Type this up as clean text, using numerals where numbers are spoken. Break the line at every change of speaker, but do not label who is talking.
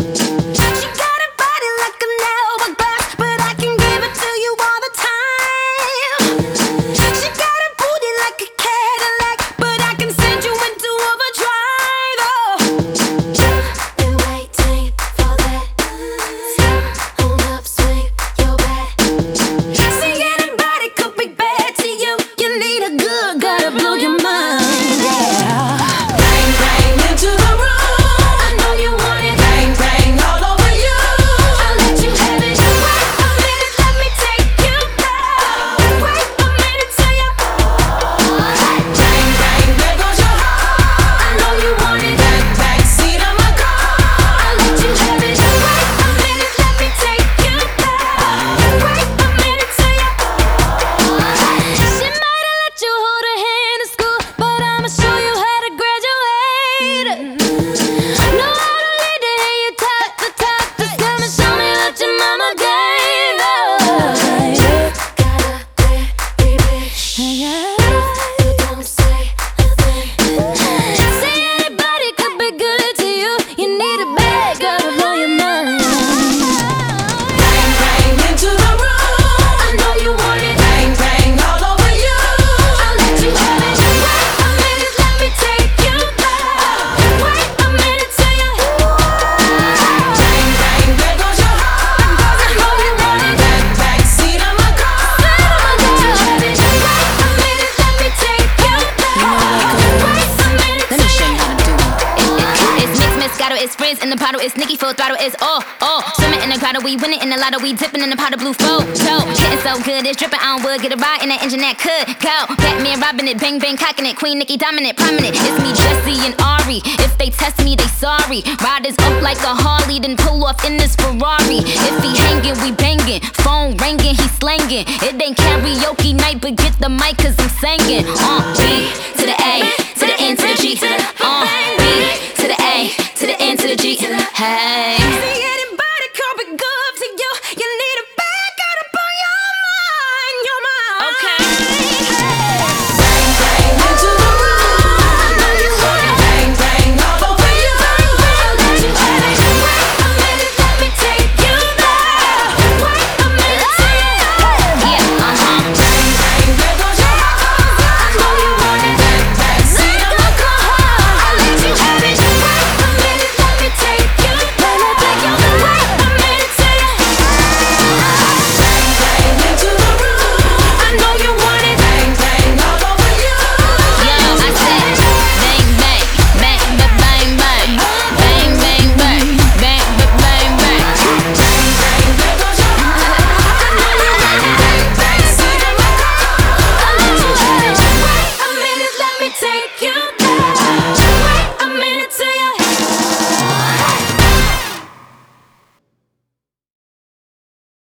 She got a body like a nail glass, but I can give it to you all the time. She got a booty like a Cadillac, but I can send you into overdrive. Oh, been waiting for that. Hold up, swing your back. See, anybody could be bad to you. You need a good guy to blow your mind. It's friends in the bottle, it's Nicki full throttle, it's all. Swimming in the grotto, we winning in the lotto, we dipping in the pot of blue photo. Getting so good, it's dripping on wood, get a ride in that engine that could go. Batman robbing it, bang bang cocking it, Queen Nicki dominant, prominent. It's me, Jesse and Ari. If they test me, they sorry. Riders up like a Harley, then pull off in this Ferrari. If he hanging, we banging. Phone ringing, he slanging. It ain't karaoke night, but get the mic 'cause I'm singing. B to the A, to the N to the G. B to the A, to the N to the G. Hey.